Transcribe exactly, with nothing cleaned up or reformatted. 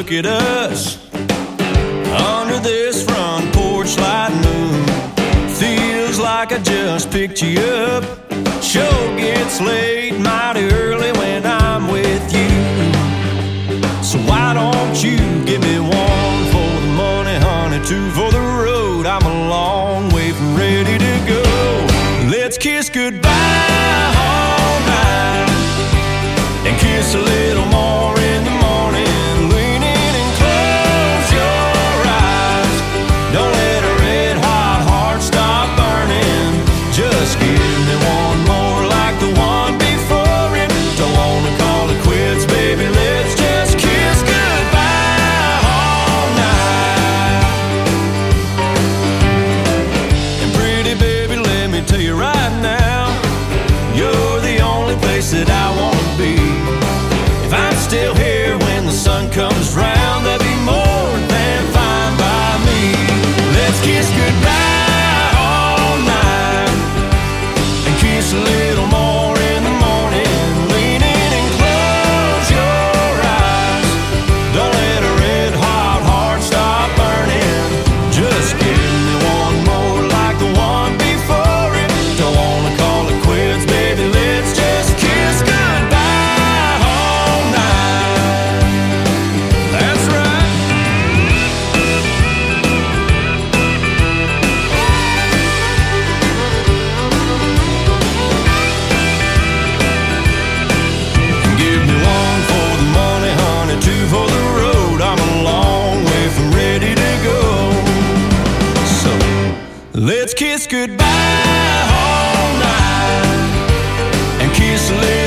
look at us under this front porch light moon. Feels like I just picked you up. Sure gets late mighty early when I'm with you. So why don't you give me one for the money, honey, two for the road. I'm a long way from ready to go. Let's kiss goodbye all night and kiss a little more in the morning. Lean in and close your eyes. Don't let a red hot heart stop burning. Just give me one more like the one before it. Don't wanna call it quits, baby. Let's just kiss goodbye all night. And pretty baby, let me tell you right now, you're the only place that I wanna be. If I'm still here when the sun comes round, that'd be more than fine by me. Let's kiss goodbye all night and kiss a little more in the morning. Lean in and close your eyes. Don't let a red hot heart stop burning. Just give me one more like the one before it. Don't wanna call it quits, baby. Let's just kiss goodbye all night. That's right. Give me one for the money, honey, two for the road. I'm a long way from ready to go. So let's kiss goodbye all night and kiss a little